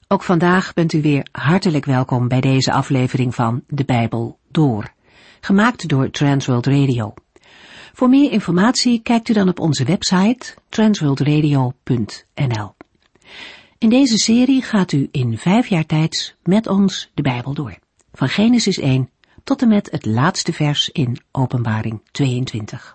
Ook vandaag bent u weer hartelijk welkom bij deze aflevering van De Bijbel Door, gemaakt door Transworld Radio. Voor meer informatie kijkt u dan op onze website transworldradio.nl. In deze serie gaat u in 5 jaar tijd met ons de Bijbel door, van Genesis 1 tot en met het laatste vers in Openbaring 22.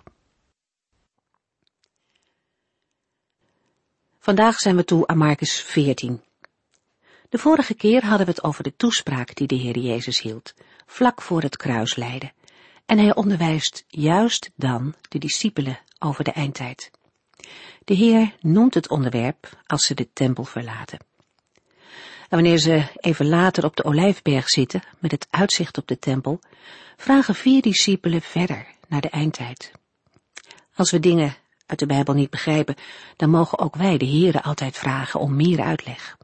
Vandaag zijn we toe aan Marcus 14. De vorige keer hadden we het over de toespraak die de Heer Jezus hield, vlak voor het kruislijden. En hij onderwijst juist dan de discipelen over de eindtijd. De Heer noemt het onderwerp als ze de tempel verlaten. En wanneer ze even later op de Olijfberg zitten, met het uitzicht op de tempel, vragen 4 discipelen verder naar de eindtijd. Als we dingen uit de Bijbel niet begrijpen, dan mogen ook wij de Heere altijd vragen om meer uitleg.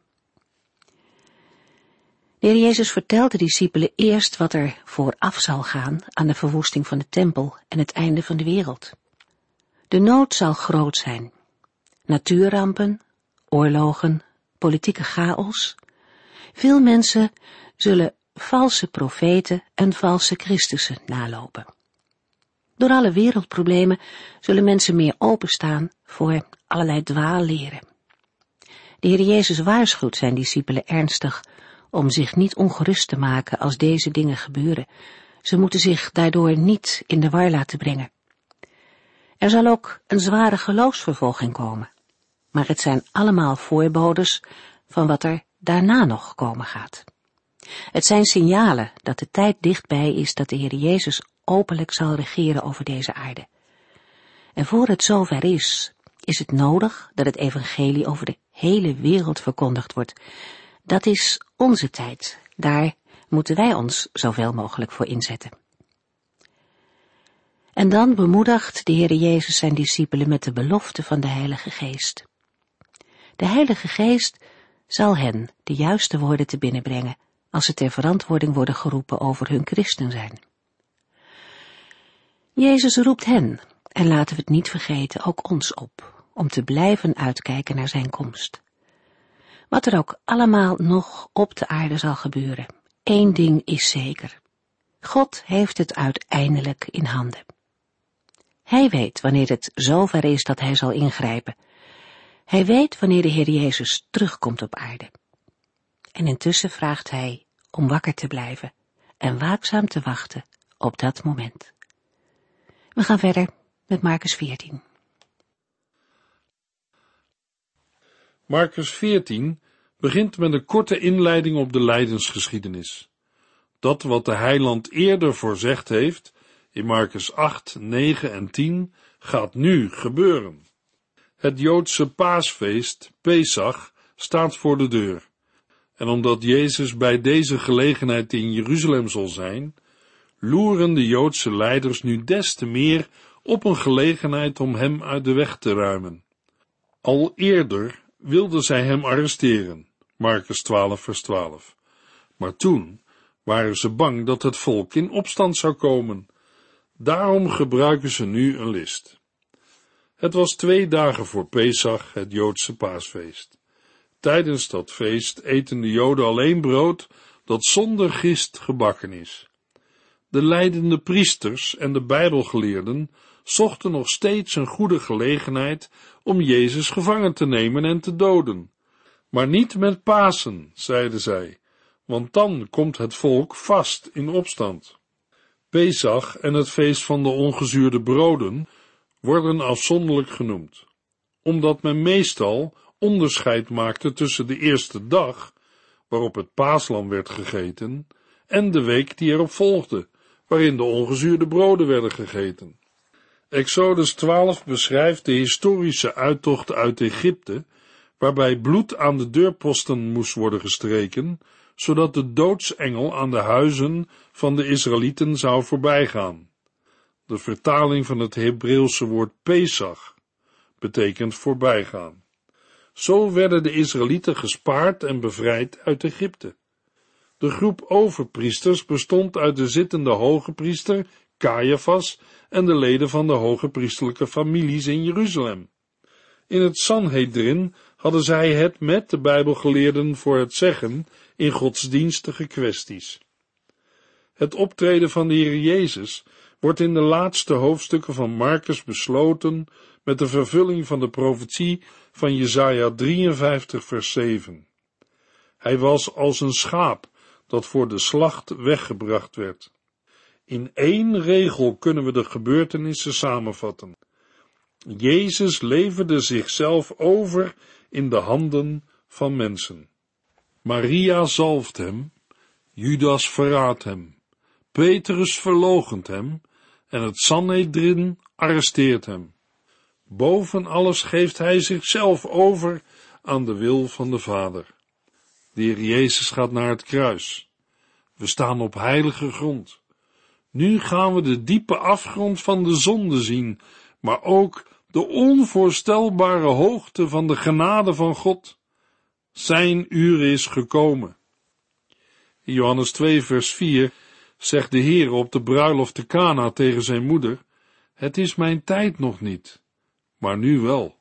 De Heer Jezus vertelt de discipelen eerst wat er vooraf zal gaan aan de verwoesting van de tempel en het einde van de wereld. De nood zal groot zijn. Natuurrampen, oorlogen, politieke chaos. Veel mensen zullen valse profeten en valse Christussen nalopen. Door alle wereldproblemen zullen mensen meer openstaan voor allerlei dwaalleren. De Heer Jezus waarschuwt zijn discipelen ernstig om zich niet ongerust te maken als deze dingen gebeuren. Ze moeten zich daardoor niet in de war laten brengen. Er zal ook een zware geloofsvervolging komen, maar het zijn allemaal voorbodes van wat er daarna nog komen gaat. Het zijn signalen dat de tijd dichtbij is dat de Heer Jezus openlijk zal regeren over deze aarde. En voor het zover is het nodig dat het evangelie over de hele wereld verkondigd wordt. Dat is onze tijd. Daar moeten wij ons zoveel mogelijk voor inzetten. En dan bemoedigt de Heer Jezus zijn discipelen met de belofte van de Heilige Geest. De Heilige Geest zal hen de juiste woorden te binnen brengen als ze ter verantwoording worden geroepen over hun christen zijn. Jezus roept hen, en laten we het niet vergeten, ook ons op, om te blijven uitkijken naar zijn komst. Wat er ook allemaal nog op de aarde zal gebeuren, 1 ding is zeker. God heeft het uiteindelijk in handen. Hij weet wanneer het zover is dat hij zal ingrijpen. Hij weet wanneer de Heer Jezus terugkomt op aarde. En intussen vraagt hij om wakker te blijven en waakzaam te wachten op dat moment. We gaan verder met Marcus 14. Marcus 14 begint met een korte inleiding op de lijdensgeschiedenis. Dat wat de heiland eerder voorzegd heeft, in Marcus 8, 9 en 10, gaat nu gebeuren. Het Joodse paasfeest, Pesach, staat voor de deur. En omdat Jezus bij deze gelegenheid in Jeruzalem zal zijn, loeren de Joodse leiders nu des te meer op een gelegenheid om hem uit de weg te ruimen. Al eerder wilden zij hem arresteren, Marcus 12 vers 12. Maar toen waren ze bang dat het volk in opstand zou komen. Daarom gebruiken ze nu een list. Het was 2 dagen voor Pesach, het Joodse paasfeest. Tijdens dat feest eten de Joden alleen brood dat zonder gist gebakken is. De leidende priesters en de Bijbelgeleerden zochten nog steeds een goede gelegenheid om Jezus gevangen te nemen en te doden. Maar niet met Pasen, zeiden zij, want dan komt het volk vast in opstand. Pesach en het feest van de ongezuurde broden worden afzonderlijk genoemd, omdat men meestal onderscheid maakte tussen de eerste dag, waarop het paaslam werd gegeten, en de week die erop volgde, waarin de ongezuurde broden werden gegeten. Exodus 12 beschrijft de historische uittocht uit Egypte, waarbij bloed aan de deurposten moest worden gestreken, zodat de doodsengel aan de huizen van de Israëlieten zou voorbijgaan. De vertaling van het Hebreeuwse woord Pesach betekent voorbijgaan. Zo werden de Israëlieten gespaard en bevrijd uit Egypte. De groep overpriesters bestond uit de zittende hoge priester, Caiaphas, en de leden van de hoge priesterlijke families in Jeruzalem. In het Sanhedrin hadden zij het met de Bijbelgeleerden voor het zeggen in godsdienstige kwesties. Het optreden van de Heer Jezus wordt in de laatste hoofdstukken van Markus besloten met de vervulling van de profetie van Jesaja 53 vers 7. Hij was als een schaap dat voor de slacht weggebracht werd. In één regel kunnen we de gebeurtenissen samenvatten. Jezus leverde zichzelf over in de handen van mensen. Maria zalft hem, Judas verraadt hem, Petrus verloochent hem en het Sanhedrin arresteert hem. Boven alles geeft hij zichzelf over aan de wil van de Vader. De Heer Jezus gaat naar het kruis. We staan op heilige grond. Nu gaan we de diepe afgrond van de zonde zien, maar ook de onvoorstelbare hoogte van de genade van God. Zijn uur is gekomen. In Johannes 2 vers 4 zegt de Heer op de bruiloft te Kana tegen zijn moeder: het is mijn tijd nog niet, maar nu wel.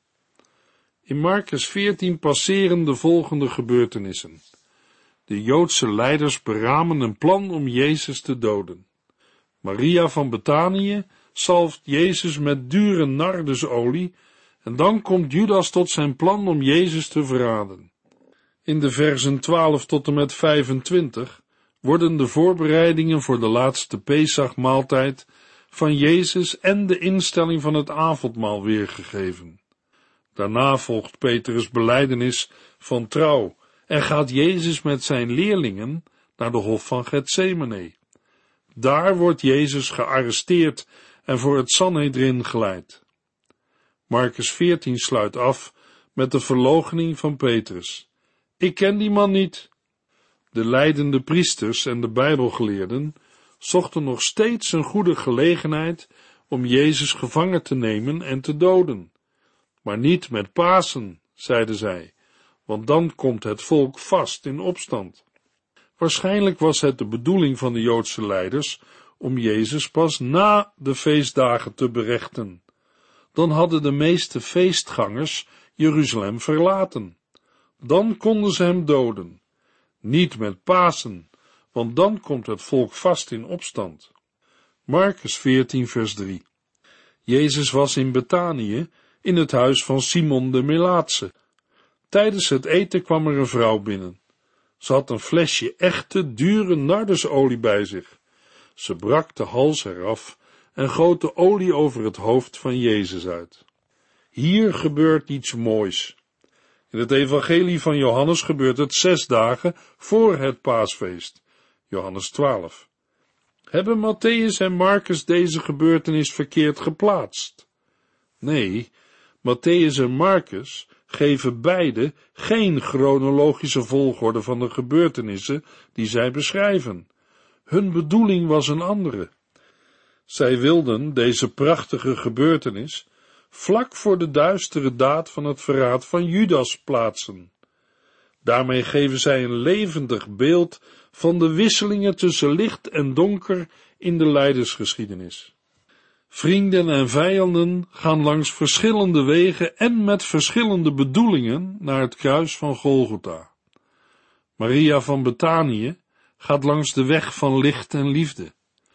In Markus 14 passeren de volgende gebeurtenissen. De Joodse leiders beramen een plan om Jezus te doden. Maria van Betanië zalft Jezus met dure nardusolie en dan komt Judas tot zijn plan om Jezus te verraden. In de versen 12 tot en met 25 worden de voorbereidingen voor de laatste Pesachmaaltijd van Jezus en de instelling van het avondmaal weergegeven. Daarna volgt Petrus' belijdenis van trouw en gaat Jezus met zijn leerlingen naar de hof van Getsemane. Daar wordt Jezus gearresteerd en voor het Sanhedrin geleid. Markus 14 sluit af met de verloochening van Petrus. Ik ken die man niet. De leidende priesters en de Bijbelgeleerden zochten nog steeds een goede gelegenheid om Jezus gevangen te nemen en te doden. Maar niet met Pasen, zeiden zij, want dan komt het volk vast in opstand. Waarschijnlijk was het de bedoeling van de Joodse leiders om Jezus pas na de feestdagen te berechten. Dan hadden de meeste feestgangers Jeruzalem verlaten. Dan konden ze hem doden. Niet met Pasen, want dan komt het volk vast in opstand. Markus 14 vers 3. Jezus was in Betanië, in het huis van Simon de Melaatse. Tijdens het eten kwam er een vrouw binnen. Ze had een flesje echte, dure nardusolie bij zich. Ze brak de hals eraf en goot de olie over het hoofd van Jezus uit. Hier gebeurt iets moois. In het evangelie van Johannes gebeurt het 6 dagen voor het paasfeest. Johannes 12. Hebben Mattheüs en Markus deze gebeurtenis verkeerd geplaatst? Nee, Mattheüs en Markus geven beide geen chronologische volgorde van de gebeurtenissen die zij beschrijven. Hun bedoeling was een andere. Zij wilden deze prachtige gebeurtenis vlak voor de duistere daad van het verraad van Judas plaatsen. Daarmee geven zij een levendig beeld van de wisselingen tussen licht en donker in de lijdensgeschiedenis. Vrienden en vijanden gaan langs verschillende wegen en met verschillende bedoelingen naar het kruis van Golgotha. Maria van Betanië gaat langs de weg van licht en liefde.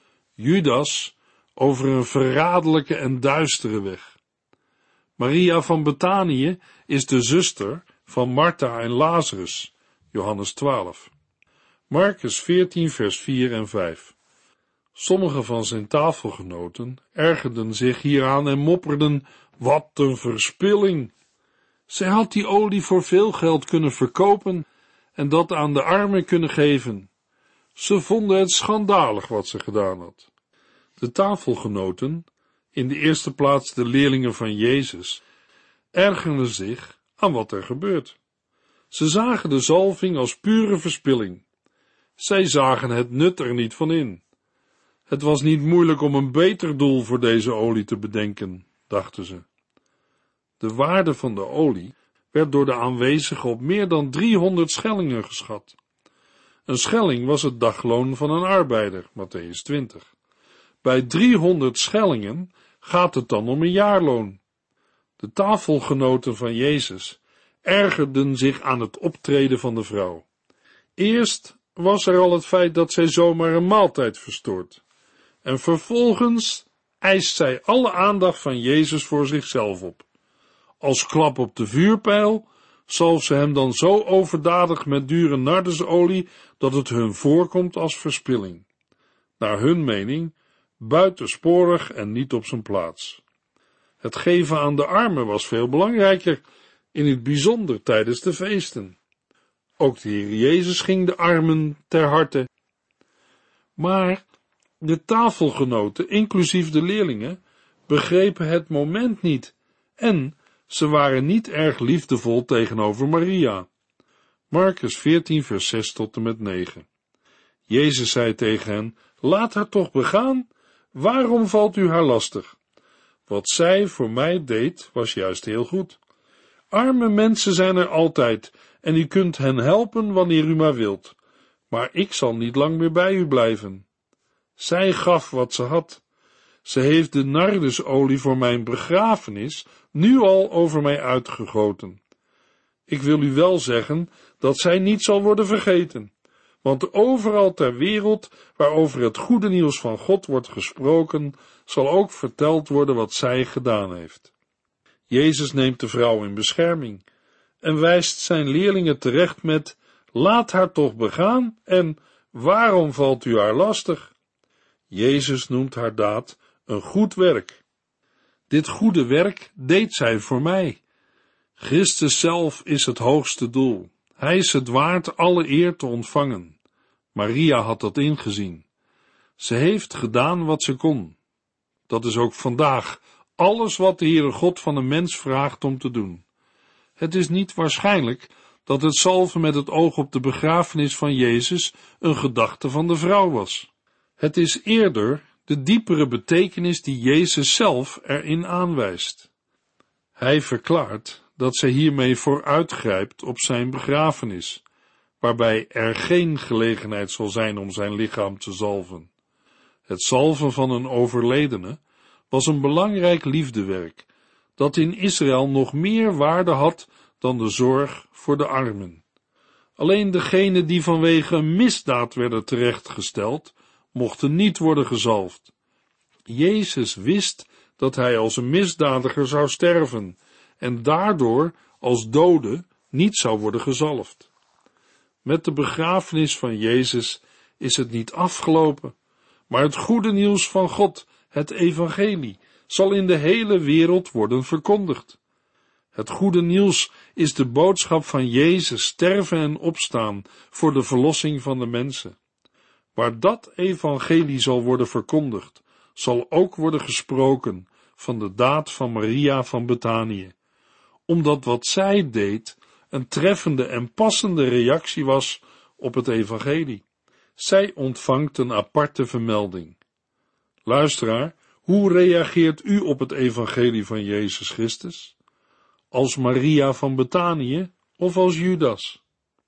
Judas over een verraderlijke en duistere weg. Maria van Betanië is de zuster van Martha en Lazarus, Johannes 12. Markus 14 vers 4 en 5. Sommige van zijn tafelgenoten ergerden zich hieraan en mopperden: wat een verspilling! Zij had die olie voor veel geld kunnen verkopen en dat aan de armen kunnen geven. Ze vonden het schandalig wat ze gedaan had. De tafelgenoten, in de eerste plaats de leerlingen van Jezus, ergerden zich aan wat er gebeurt. Ze zagen de zalving als pure verspilling. Zij zagen het nut er niet van in. Het was niet moeilijk om een beter doel voor deze olie te bedenken, dachten ze. De waarde van de olie werd door de aanwezigen op meer dan 300 schellingen geschat. Een schelling was het dagloon van een arbeider, Mattheüs 20. Bij 300 schellingen gaat het dan om een jaarloon. De tafelgenoten van Jezus ergerden zich aan het optreden van de vrouw. Eerst was er al het feit dat zij zomaar een maaltijd verstoort. En vervolgens eist zij alle aandacht van Jezus voor zichzelf op. Als klap op de vuurpijl zalft ze hem dan zo overdadig met dure nardesolie dat het hun voorkomt als verspilling. Naar hun mening buitensporig en niet op zijn plaats. Het geven aan de armen was veel belangrijker, in het bijzonder tijdens de feesten. Ook de Heer Jezus ging de armen ter harte. Maar de tafelgenoten, inclusief de leerlingen, begrepen het moment niet en ze waren niet erg liefdevol tegenover Maria. Markus 14 vers 6 tot en met 9. Jezus zei tegen hen, laat haar toch begaan, waarom valt u haar lastig? Wat zij voor mij deed, was juist heel goed. Arme mensen zijn er altijd, en u kunt hen helpen wanneer u maar wilt, maar ik zal niet lang meer bij u blijven. Zij gaf wat ze had. Ze heeft de nardesolie voor mijn begrafenis nu al over mij uitgegoten. Ik wil u wel zeggen dat zij niet zal worden vergeten, want overal ter wereld waarover het goede nieuws van God wordt gesproken, zal ook verteld worden wat zij gedaan heeft. Jezus neemt de vrouw in bescherming en wijst zijn leerlingen terecht met, laat haar toch begaan en waarom valt u haar lastig? Jezus noemt haar daad een goed werk. Dit goede werk deed zij voor mij. Christus zelf is het hoogste doel. Hij is het waard alle eer te ontvangen. Maria had dat ingezien. Ze heeft gedaan wat ze kon. Dat is ook vandaag alles wat de Heere God van een mens vraagt om te doen. Het is niet waarschijnlijk dat het zalven met het oog op de begrafenis van Jezus een gedachte van de vrouw was. Het is eerder de diepere betekenis die Jezus zelf erin aanwijst. Hij verklaart dat zij hiermee vooruitgrijpt op zijn begrafenis, waarbij er geen gelegenheid zal zijn om zijn lichaam te zalven. Het zalven van een overledene was een belangrijk liefdewerk, dat in Israël nog meer waarde had dan de zorg voor de armen. Alleen degenen die vanwege een misdaad werden terechtgesteld, mochten niet worden gezalfd. Jezus wist dat hij als een misdadiger zou sterven en daardoor als dode niet zou worden gezalfd. Met de begrafenis van Jezus is het niet afgelopen, maar het goede nieuws van God, het evangelie, zal in de hele wereld worden verkondigd. Het goede nieuws is de boodschap van Jezus sterven en opstaan voor de verlossing van de mensen. Waar dat evangelie zal worden verkondigd, zal ook worden gesproken van de daad van Maria van Betanië, omdat wat zij deed een treffende en passende reactie was op het evangelie. Zij ontvangt een aparte vermelding. Luisteraar, hoe reageert u op het evangelie van Jezus Christus? Als Maria van Betanië of als Judas?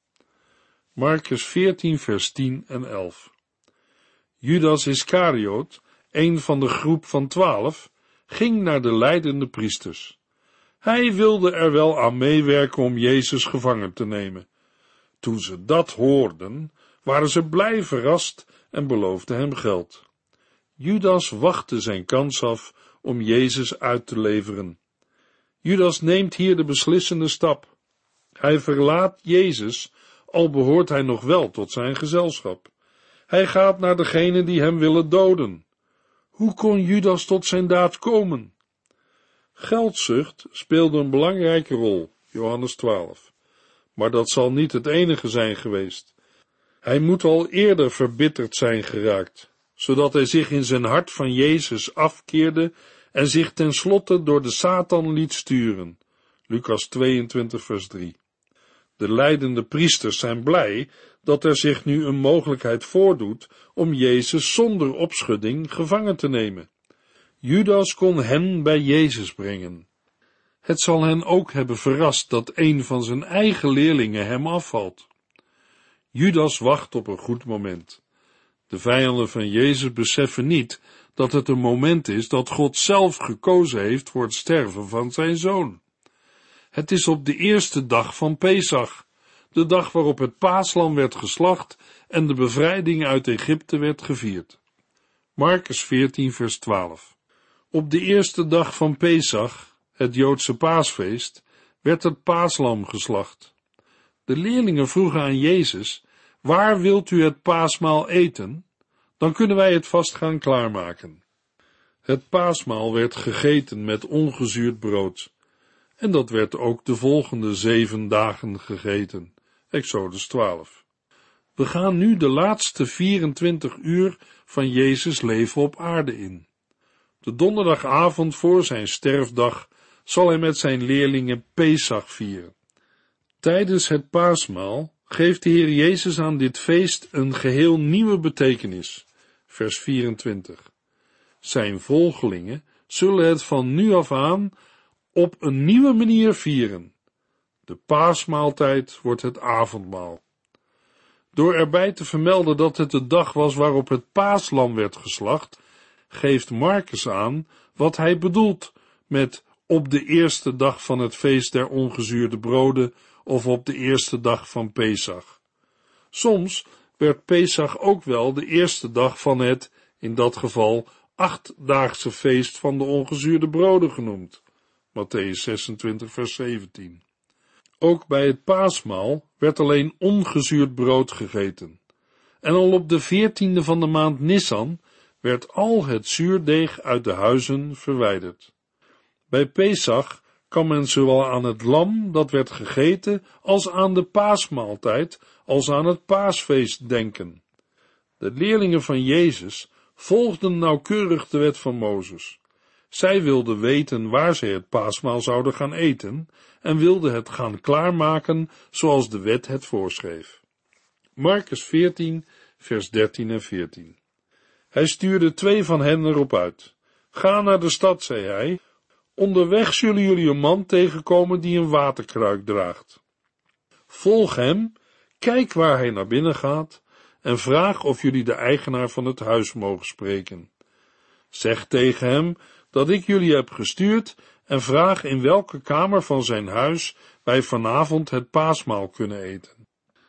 Markus 14 vers 10 en 11. Judas Iscariot, een van de groep van 12, ging naar de lijdende priesters. Hij wilde er wel aan meewerken om Jezus gevangen te nemen. Toen ze dat hoorden, waren ze blij verrast en beloofden hem geld. Judas wachtte zijn kans af om Jezus uit te leveren. Judas neemt hier de beslissende stap. Hij verlaat Jezus, al behoort hij nog wel tot zijn gezelschap. Hij gaat naar degenen die hem willen doden. Hoe kon Judas tot zijn daad komen? Geldzucht speelde een belangrijke rol, Johannes 12. Maar dat zal niet het enige zijn geweest. Hij moet al eerder verbitterd zijn geraakt, zodat hij zich in zijn hart van Jezus afkeerde en zich tenslotte door de Satan liet sturen. Lucas 22 vers 3. De lijdende priesters zijn blij dat er zich nu een mogelijkheid voordoet om Jezus zonder opschudding gevangen te nemen. Judas kon hen bij Jezus brengen. Het zal hen ook hebben verrast dat een van zijn eigen leerlingen hem afvalt. Judas wacht op een goed moment. De vijanden van Jezus beseffen niet dat het een moment is dat God zelf gekozen heeft voor het sterven van zijn zoon. Het is op de eerste dag van Pesach, de dag waarop het paaslam werd geslacht en de bevrijding uit Egypte werd gevierd. Markus 14 vers 12. Op de eerste dag van Pesach, het Joodse paasfeest, werd het paaslam geslacht. De leerlingen vroegen aan Jezus: waar wilt u het paasmaal eten? Dan kunnen wij het vast gaan klaarmaken. Het paasmaal werd gegeten met ongezuurd brood. En dat werd ook de volgende 7 dagen gegeten. Exodus 12. We gaan nu de laatste 24 uur van Jezus' leven op aarde in. De donderdagavond voor zijn sterfdag zal hij met zijn leerlingen Pesach vieren. Tijdens het paasmaal geeft de Heer Jezus aan dit feest een geheel nieuwe betekenis. Vers 24. Zijn volgelingen zullen het van nu af aan op een nieuwe manier vieren. De paasmaaltijd wordt het avondmaal. Door erbij te vermelden dat het de dag was waarop het paaslam werd geslacht, geeft Markus aan wat hij bedoelt met op de eerste dag van het feest der ongezuurde broden of op de eerste dag van Pesach. Soms werd Pesach ook wel de eerste dag van het, in dat geval, 8-daagse feest van de ongezuurde broden genoemd. Mattheüs 26 vers 17. Ook bij het paasmaal werd alleen ongezuurd brood gegeten. En al op de 14e van de maand Nisan werd al het zuurdeeg uit de huizen verwijderd. Bij Pesach kan men zowel aan het lam dat werd gegeten als aan de paasmaaltijd, als aan het paasfeest denken. De leerlingen van Jezus volgden nauwkeurig de wet van Mozes. Zij wilden weten waar zij het paasmaal zouden gaan eten en wilden het gaan klaarmaken zoals de wet het voorschreef. Markus 14, vers 13 en 14. Hij stuurde 2 van hen erop uit. Ga naar de stad, zei hij. Onderweg zullen jullie een man tegenkomen die een waterkruik draagt. Volg hem, kijk waar hij naar binnen gaat en vraag of jullie de eigenaar van het huis mogen spreken. Zeg tegen hem dat ik jullie heb gestuurd en vraag in welke kamer van zijn huis wij vanavond het paasmaal kunnen eten.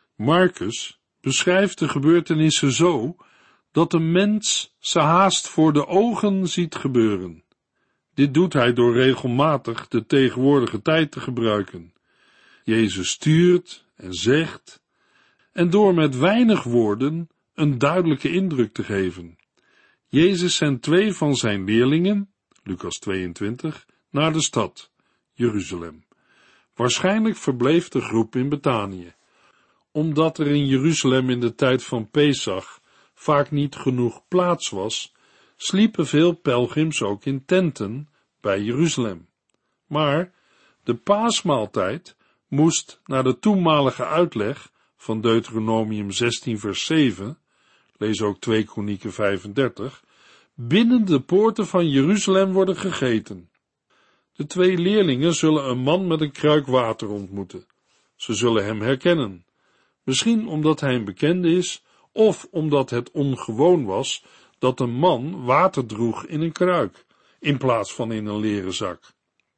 Markus beschrijft de gebeurtenissen zo dat een mens ze haast voor de ogen ziet gebeuren. Dit doet hij door regelmatig de tegenwoordige tijd te gebruiken. Jezus stuurt en zegt, en door met weinig woorden een duidelijke indruk te geven. Jezus zendt 2 van zijn leerlingen, Lucas 22, naar de stad, Jeruzalem. Waarschijnlijk verbleef de groep in Betanië. Omdat er in Jeruzalem in de tijd van Pesach vaak niet genoeg plaats was, sliepen veel pelgrims ook in tenten bij Jeruzalem. Maar de paasmaaltijd moest naar de toenmalige uitleg van Deuteronomium 16 vers 7, lees ook 2 Kronieken 35, binnen de poorten van Jeruzalem worden gegeten. De 2 leerlingen zullen een man met een kruik water ontmoeten. Ze zullen hem herkennen. Misschien omdat hij een bekende is, of omdat het ongewoon was dat een man water droeg in een kruik, in plaats van in een leren zak.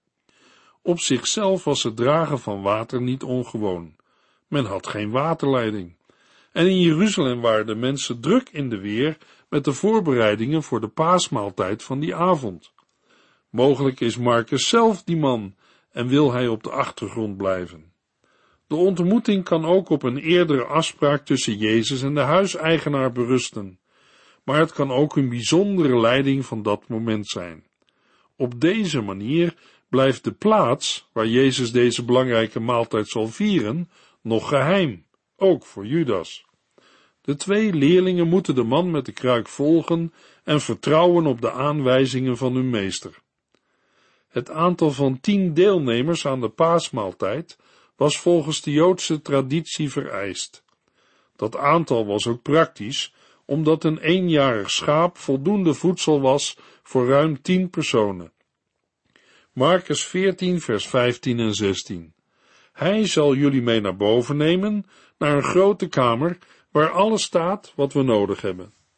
Op zichzelf was het dragen van water niet ongewoon. Men had geen waterleiding. En in Jeruzalem waren de mensen druk in de weer met de voorbereidingen voor de paasmaaltijd van die avond. Mogelijk is Markus zelf die man en wil hij op de achtergrond blijven. De ontmoeting kan ook op een eerdere afspraak tussen Jezus en de huiseigenaar berusten, maar het kan ook een bijzondere leiding van dat moment zijn. Op deze manier blijft de plaats waar Jezus deze belangrijke maaltijd zal vieren nog geheim, ook voor Judas. De 2 leerlingen moeten de man met de kruik volgen en vertrouwen op de aanwijzingen van hun meester. Het aantal van 10 deelnemers aan de paasmaaltijd was volgens de Joodse traditie vereist. Dat aantal was ook praktisch, omdat een 1-jarig schaap voldoende voedsel was voor ruim 10 personen. Markus 14 vers 15 en 16. Hij zal jullie mee naar boven nemen, naar een grote kamer, waar alles staat wat we nodig hebben.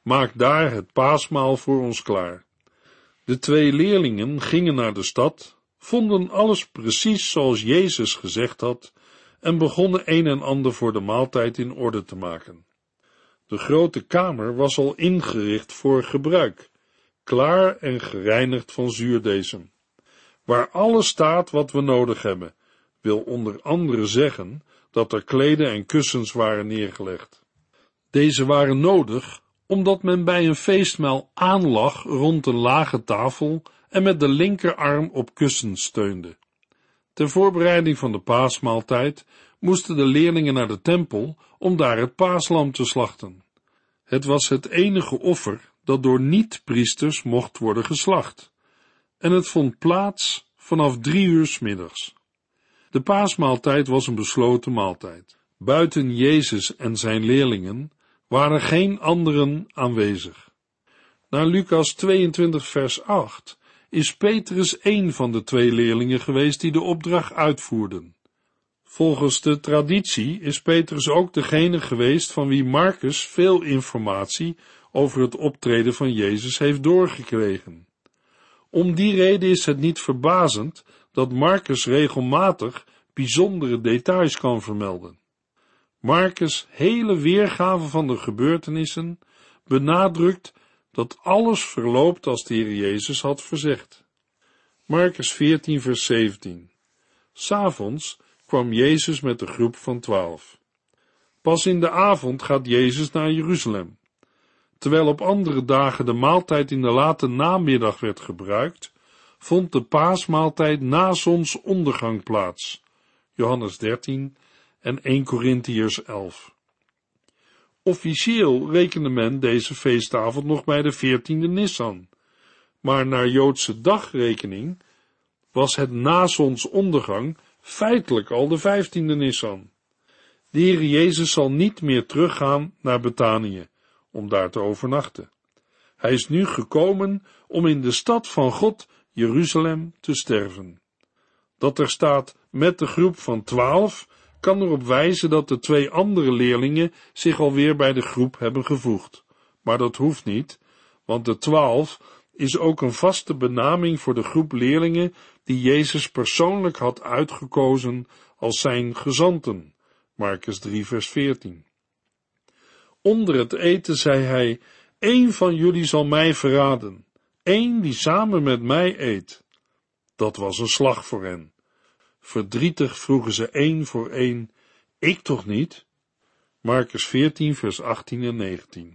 maak daar het paasmaal voor ons klaar. De 2 leerlingen gingen naar de stad, vonden alles precies zoals Jezus gezegd had en begonnen een en ander voor de maaltijd in orde te maken. De grote kamer was al ingericht voor gebruik, klaar en gereinigd van zuurdesem. Waar alles staat wat we nodig hebben, wil onder andere zeggen dat er kleden en kussens waren neergelegd. Deze waren nodig omdat men bij een feestmaal aanlag rond een lage tafel en met de linkerarm op kussens steunde. Ter voorbereiding van de paasmaaltijd moesten de leerlingen naar de tempel om daar het paaslam te slachten. Het was het enige offer dat door niet-priesters mocht worden geslacht, en het vond plaats vanaf 3 uur 's middags. De paasmaaltijd was een besloten maaltijd. Buiten Jezus en zijn leerlingen waren geen anderen aanwezig. Naar Lucas 22 vers 8 is Petrus een van de 2 leerlingen geweest die de opdracht uitvoerden. Volgens de traditie is Petrus ook degene geweest van wie Marcus veel informatie over het optreden van Jezus heeft doorgekregen. Om die reden is het niet verbazend dat Marcus regelmatig bijzondere details kan vermelden. Marcus' hele weergave van de gebeurtenissen benadrukt dat alles verloopt als de Heer Jezus had verzegd. Marcus 14 vers 17. 'S Avonds kwam Jezus met de groep van 12. Pas in de avond gaat Jezus naar Jeruzalem. Terwijl op andere dagen de maaltijd in de late namiddag werd gebruikt, vond de paasmaaltijd na zonsondergang plaats. Johannes 13 en 1 Korintiërs 11. Officieel rekende men deze feestavond nog bij de 14e Nissan, maar naar Joodse dagrekening was het na zonsondergang feitelijk al de 15e Nissan. De Heer Jezus zal niet meer teruggaan naar Betanië, om daar te overnachten. Hij is nu gekomen om in de stad van God, Jeruzalem, te sterven. Dat er staat met de groep van 12 kan erop wijzen dat de 2 andere leerlingen zich alweer bij de groep hebben gevoegd. Maar dat hoeft niet, want de 12 is ook een vaste benaming voor de groep leerlingen die Jezus persoonlijk had uitgekozen als zijn gezanten. Marcus 3 vers 14. Onder het eten zei hij: 'Eén van jullie zal mij verraden, 1 die samen met mij eet.' Dat was een slag voor hen. Verdrietig vroegen ze 1 voor 1, 'Ik toch niet?' Marcus 14 vers 18 en 19.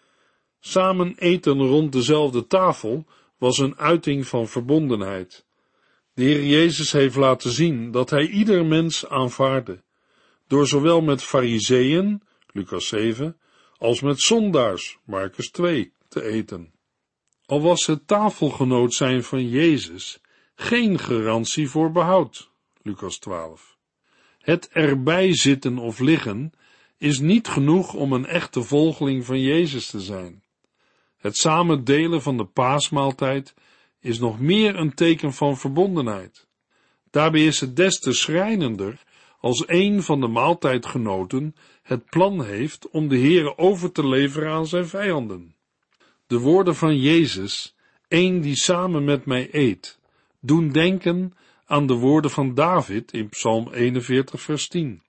Samen eten rond dezelfde tafel was een uiting van verbondenheid. De Heer Jezus heeft laten zien dat hij ieder mens aanvaardde, door zowel met farizeeën, Lucas 7, als met zondaars, Marcus 2, te eten. Al was het tafelgenoot zijn van Jezus geen garantie voor behoud, Lucas 12. Het erbij zitten of liggen is niet genoeg om een echte volgeling van Jezus te zijn. Het samen delen van de paasmaaltijd is nog meer een teken van verbondenheid. Daarbij is het des te schrijnender als een van de maaltijdgenoten het plan heeft om de Heere over te leveren aan zijn vijanden. De woorden van Jezus, 'Eén die samen met mij eet', doen denken aan de woorden van David in Psalm 41 vers 10.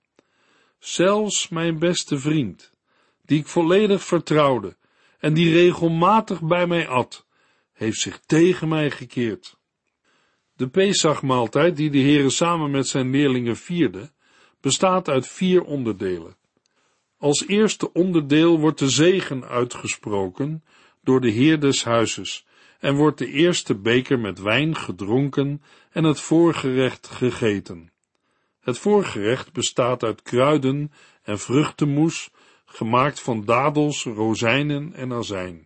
'Zelfs mijn beste vriend, die ik volledig vertrouwde en die regelmatig bij mij at, heeft zich tegen mij gekeerd.' De Pesachmaaltijd die de Heere samen met zijn leerlingen vierde, bestaat uit 4 onderdelen. Als eerste onderdeel wordt de zegen uitgesproken door de Heer des huizes en wordt de eerste beker met wijn gedronken en het voorgerecht gegeten. Het voorgerecht bestaat uit kruiden en vruchtenmoes, gemaakt van dadels, rozijnen en azijn.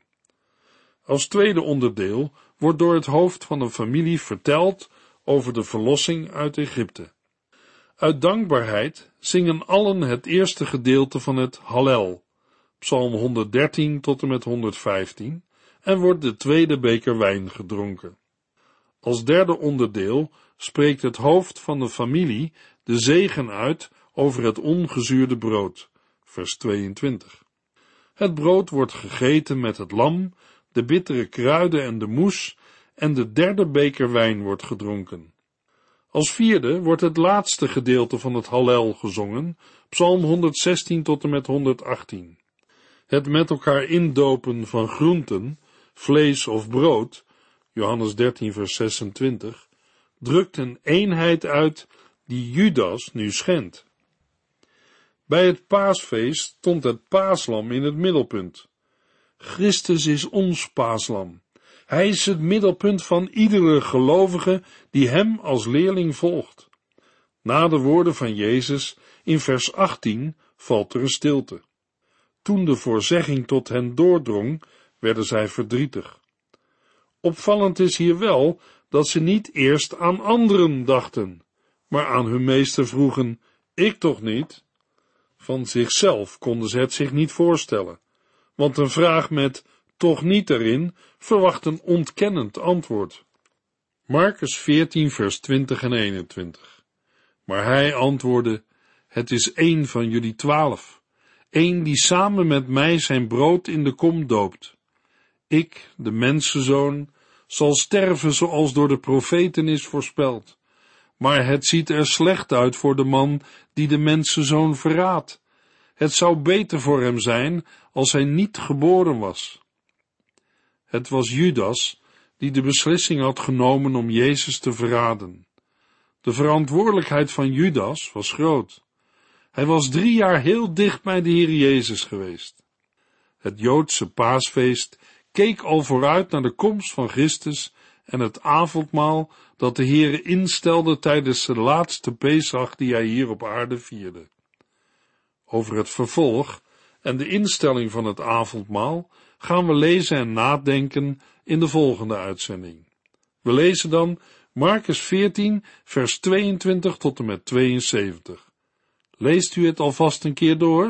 Als tweede onderdeel wordt door het hoofd van een familie verteld over de verlossing uit Egypte. Uit dankbaarheid zingen allen het eerste gedeelte van het Hallel, Psalm 113 tot en met 115, en wordt de tweede beker wijn gedronken. Als derde onderdeel spreekt het hoofd van de familie de zegen uit over het ongezuurde brood, vers 22. Het brood wordt gegeten met het lam, de bittere kruiden en de moes, en de derde beker wijn wordt gedronken. Als vierde wordt het laatste gedeelte van het Hallel gezongen, Psalm 116 tot en met 118. Het met elkaar indopen van groenten, vlees of brood, Johannes 13 vers 26, drukt een eenheid uit die Judas nu schendt. Bij het paasfeest stond het paaslam in het middelpunt. Christus is ons paaslam. Hij is het middelpunt van iedere gelovige die hem als leerling volgt. Na de woorden van Jezus in vers 18 valt er een stilte. Toen de voorzegging tot hen doordrong, werden zij verdrietig. Opvallend is hier wel dat ze niet eerst aan anderen dachten, maar aan hun meester vroegen, ik toch niet? Van zichzelf konden ze het zich niet voorstellen, want een vraag met toch niet erin verwacht een ontkennend antwoord. Markus 14 vers 20 en 21. Maar hij antwoordde, het is één van jullie 12, één die samen met mij zijn brood in de kom doopt. Ik, de mensenzoon, zal sterven zoals door de profeten is voorspeld. Maar het ziet er slecht uit voor de man die de mensenzoon verraadt. Het zou beter voor hem zijn als hij niet geboren was. Het was Judas die de beslissing had genomen om Jezus te verraden. De verantwoordelijkheid van Judas was groot. Hij was 3 jaar heel dicht bij de Heer Jezus geweest. Het Joodse paasfeest keek al vooruit naar de komst van Christus en het avondmaal dat de Heere instelde tijdens de laatste Pesach die hij hier op aarde vierde. Over het vervolg en de instelling van het avondmaal gaan we lezen en nadenken in de volgende uitzending. We lezen dan Markus 14, vers 22 tot en met 72. Leest u het alvast een keer door?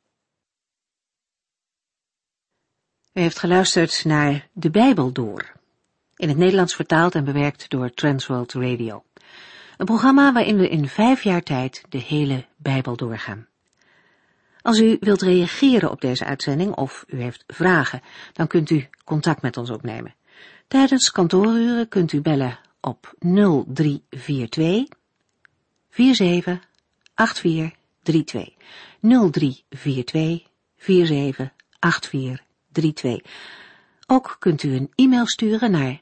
U heeft geluisterd naar De Bijbel Door, in het Nederlands vertaald en bewerkt door Transworld Radio. Een programma waarin we in 5 jaar tijd de hele Bijbel doorgaan. Als u wilt reageren op deze uitzending of u heeft vragen, dan kunt u contact met ons opnemen. Tijdens kantooruren kunt u bellen op 0342 478432. 0342 478432. Ook kunt u een e-mail sturen naar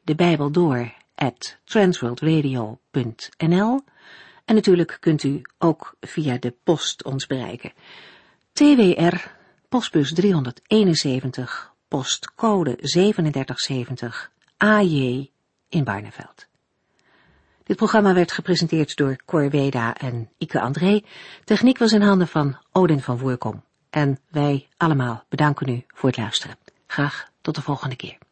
debijbeldoor@transworldradio.nl en natuurlijk kunt u ook via de post ons bereiken. TWR, postbus 371, postcode 3770, AJ in Barneveld. Dit programma werd gepresenteerd door Cor Weda en Ike André. Techniek was in handen van Odin van Woerkom. En wij allemaal bedanken u voor het luisteren. Graag tot de volgende keer.